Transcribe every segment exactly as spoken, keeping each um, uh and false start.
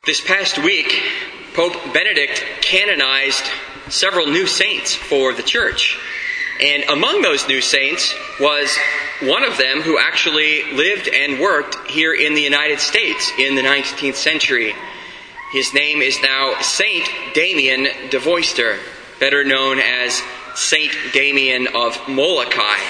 This past week, Pope Benedict canonized several new saints for the church. And among those new saints was one of them who actually lived and worked here in the United States in the nineteenth century. His name is now Saint Damien de Veuster, better known as Saint Damien of Molokai.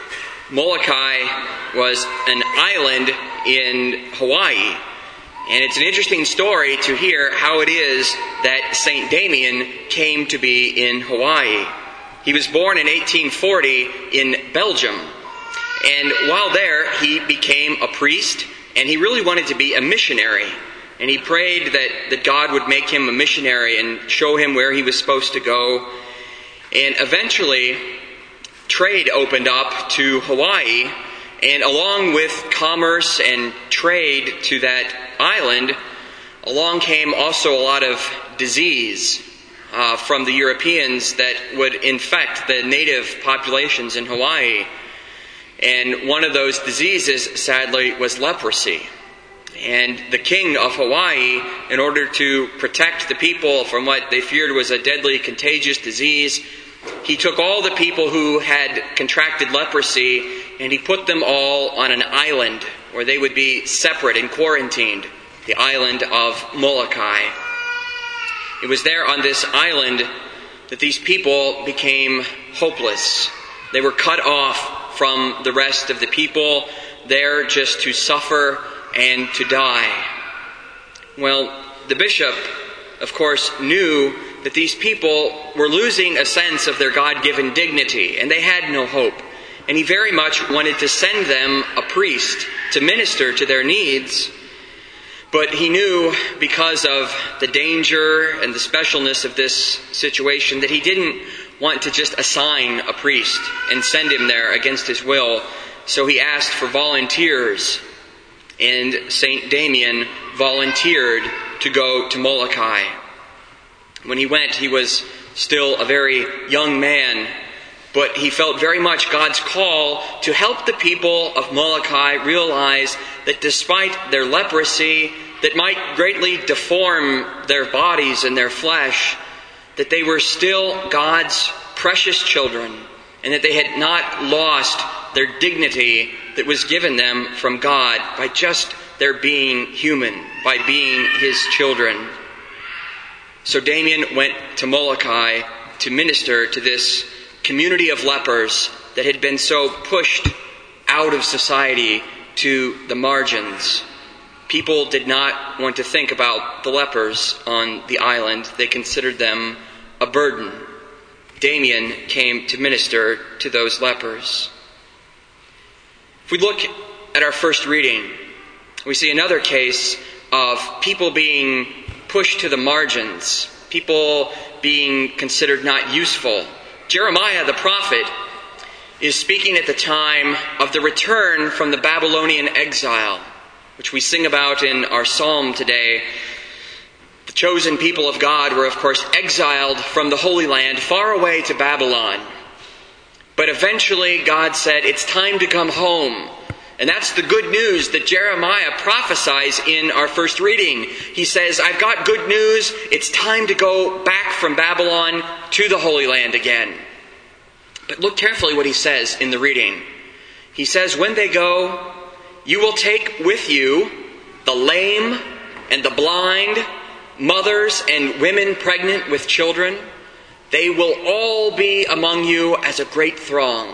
Molokai was an island in Hawaii. And it's an interesting story to hear how it is that Saint Damien came to be in Hawaii. He was born in eighteen forty in Belgium. And while there, he became a priest, and he really wanted to be a missionary. And he prayed that, that God would make him a missionary and show him where he was supposed to go. And eventually, trade opened up to Hawaii. And along with commerce and trade to that island, along came also a lot of disease uh, from the Europeans that would infect the native populations in Hawaii. And one of those diseases, sadly, was leprosy. And the king of Hawaii, in order to protect the people from what they feared was a deadly contagious disease, he took all the people who had contracted leprosy and he put them all on an island where they would be separate and quarantined, the island of Molokai. It was there on this island that these people became hopeless. They were cut off from the rest of the people, there just to suffer and to die. Well, the bishop, of course, knew that these people were losing a sense of their God-given dignity, and they had no hope. And he very much wanted to send them a priest to minister to their needs. But he knew, because of the danger and the specialness of this situation, that he didn't want to just assign a priest and send him there against his will. So he asked for volunteers, and Saint Damien volunteered to go to Molokai. When he went, he was still a very young man, but he felt very much God's call to help the people of Molokai realize that despite their leprosy, that might greatly deform their bodies and their flesh, that they were still God's precious children, and that they had not lost their dignity that was given them from God by just their being human, by being His children. So Damien went to Molokai to minister to this community of lepers that had been so pushed out of society to the margins. People did not want to think about the lepers on the island. They considered them a burden. Damien came to minister to those lepers. If we look at our first reading, we see another case of people being pushed to the margins, people being considered not useful. Jeremiah the prophet is speaking at the time of the return from the Babylonian exile, which we sing about in our psalm today. The chosen people of God were, of course, exiled from the Holy Land far away to Babylon. But eventually God said, it's time to come home. And that's the good news that Jeremiah prophesies in our first reading. He says, I've got good news. It's time to go back from Babylon to the Holy Land again. But look carefully what he says in the reading. He says, when they go, you will take with you the lame and the blind, mothers and women pregnant with children. They will all be among you as a great throng.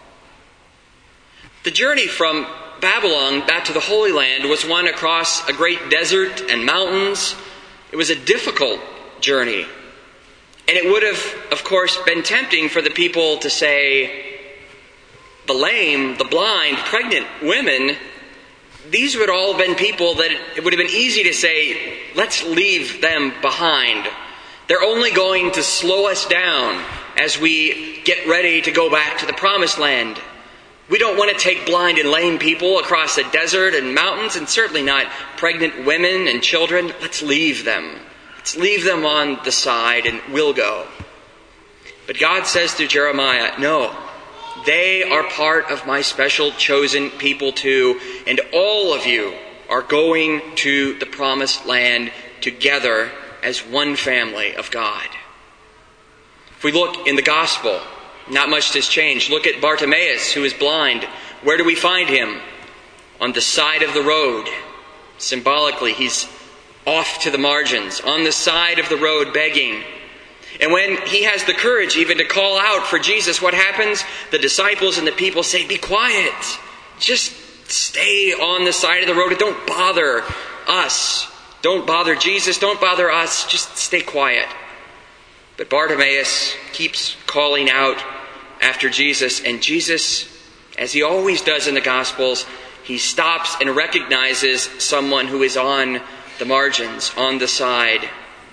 The journey from Babylon back to the Holy Land was one across a great desert and mountains. It was a difficult journey. And it would have, of course, been tempting for the people to say, the lame, the blind, pregnant women, these would all have been people that it would have been easy to say, let's leave them behind. They're only going to slow us down as we get ready to go back to the Promised Land. We don't want to take blind and lame people across a desert and mountains, and certainly not pregnant women and children. Let's leave them. Let's leave them on the side and we'll go. But God says to Jeremiah, no, they are part of my special chosen people too, and all of you are going to the Promised Land together as one family of God. If we look in the gospel, not much has changed. Look at Bartimaeus, who is blind. Where do we find him? On the side of the road. Symbolically, he's off to the margins, on the side of the road begging. And when he has the courage even to call out for Jesus, what happens? The disciples and the people say, "Be quiet. Just stay on the side of the road and don't bother us. Don't bother Jesus. Don't bother us. Just stay quiet." But Bartimaeus keeps calling out after Jesus, and Jesus, as he always does in the Gospels, he stops and recognizes someone who is on the margins, on the side.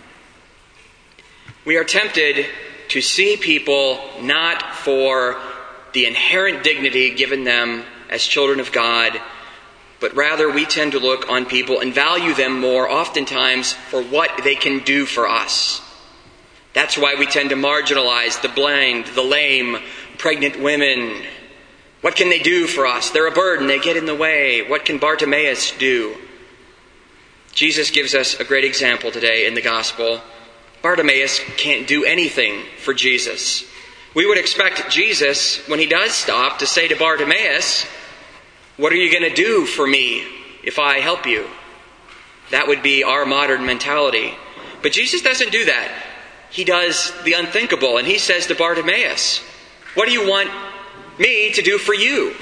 We are tempted to see people not for the inherent dignity given them as children of God, but rather we tend to look on people and value them more oftentimes for what they can do for us. That's why we tend to marginalize the blind, the lame, pregnant women. What can they do for us? They're a burden. They get in the way. What can Bartimaeus do? Jesus gives us a great example today in the gospel. Bartimaeus can't do anything for Jesus. We would expect Jesus, when he does stop, to say to Bartimaeus, "What are you going to do for me if I help you?" That would be our modern mentality. But Jesus doesn't do that. He does the unthinkable, and he says to Bartimaeus, "What do you want me to do for you?"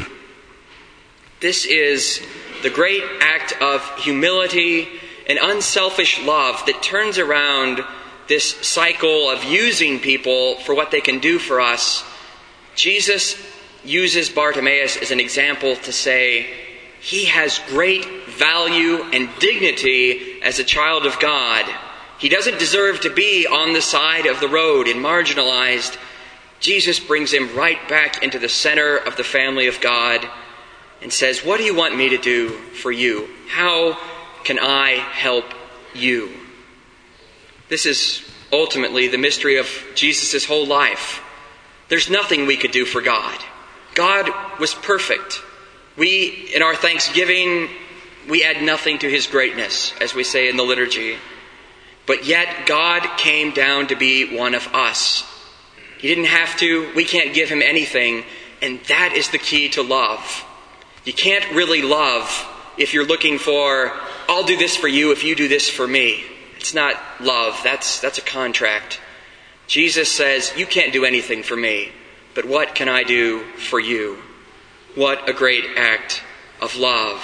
This is the great act of humility and unselfish love that turns around this cycle of using people for what they can do for us. Jesus uses Bartimaeus as an example to say he has great value and dignity as a child of God. He doesn't deserve to be on the side of the road and marginalized. Jesus brings him right back into the center of the family of God and says, "What do you want me to do for you? How can I help you?" This is ultimately the mystery of Jesus' whole life. There's nothing we could do for God. God was perfect. We, in our thanksgiving, we add nothing to his greatness, as we say in the liturgy. But yet God came down to be one of us. He didn't have to. We can't give him anything. And that is the key to love. You can't really love if you're looking for, "I'll do this for you if you do this for me." It's not love. That's, that's a contract. Jesus says, "You can't do anything for me, but what can I do for you?" What a great act of love.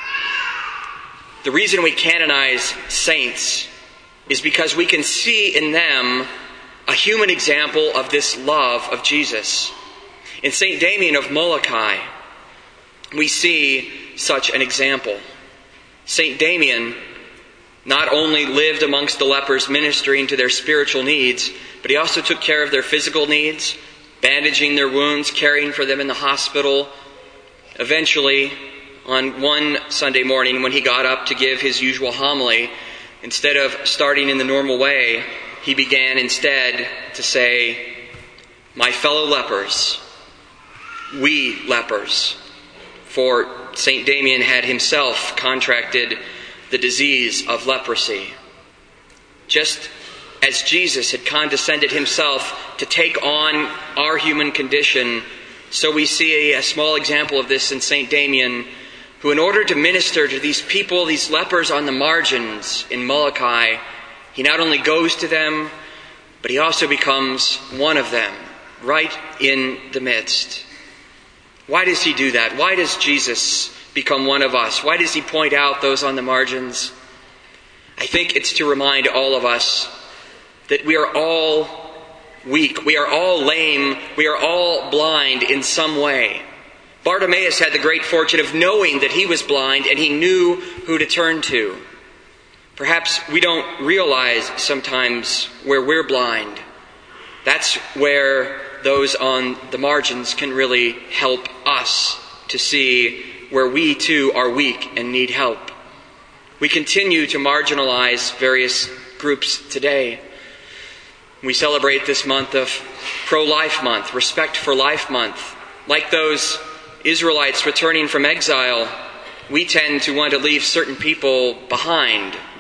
The reason we canonize saints is because we can see in them a human example of this love of Jesus. In Saint Damien of Molokai, we see such an example. Saint Damien not only lived amongst the lepers ministering to their spiritual needs, but he also took care of their physical needs, bandaging their wounds, caring for them in the hospital. Eventually, on one Sunday morning when he got up to give his usual homily, instead of starting in the normal way, he began instead to say, "My fellow lepers, we lepers." For Saint Damien had himself contracted the disease of leprosy. Just as Jesus had condescended himself to take on our human condition, so we see a small example of this in Saint Damien, who in order to minister to these people, these lepers on the margins in Molokai, he not only goes to them, but he also becomes one of them, right in the midst. Why does he do that? Why does Jesus become one of us? Why does he point out those on the margins? I think it's to remind all of us that we are all weak. We are all lame. We are all blind in some way. Bartimaeus had the great fortune of knowing that he was blind, and he knew who to turn to. Perhaps we don't realize sometimes where we're blind. That's where those on the margins can really help us to see where we too are weak and need help. We continue to marginalize various groups today. We celebrate this month of Pro-Life Month, Respect for Life Month. Like those Israelites returning from exile, we tend to want to leave certain people behind that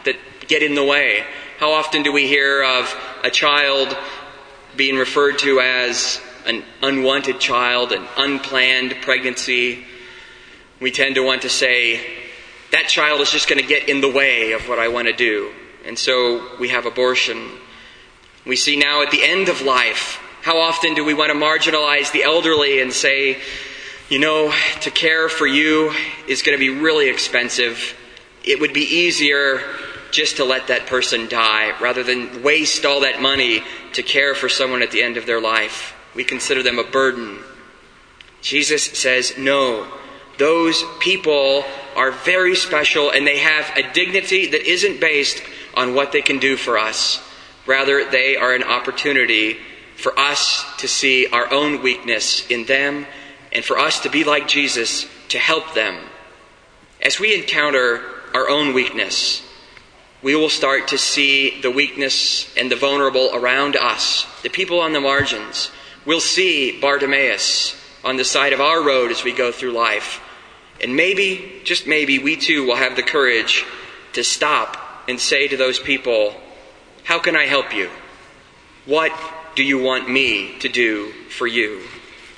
get in the way. How often do we hear of a child being referred to as an unwanted child, an unplanned pregnancy? We tend to want to say, that child is just going to get in the way of what I want to do. And so we have abortion. We see now at the end of life, how often do we want to marginalize the elderly and say, you know, to care for you is going to be really expensive. It would be easier just to let that person die rather than waste all that money to care for someone at the end of their life. We consider them a burden. Jesus says, no, those people are very special and they have a dignity that isn't based on what they can do for us. Rather, they are an opportunity for us to see our own weakness in them and for us to be like Jesus to help them. As we encounter our own weakness, we will start to see the weakness and the vulnerable around us, the people on the margins. We'll see Bartimaeus on the side of our road as we go through life. And maybe, just maybe, we too will have the courage to stop and say to those people, how can I help you? What do you want me to do for you?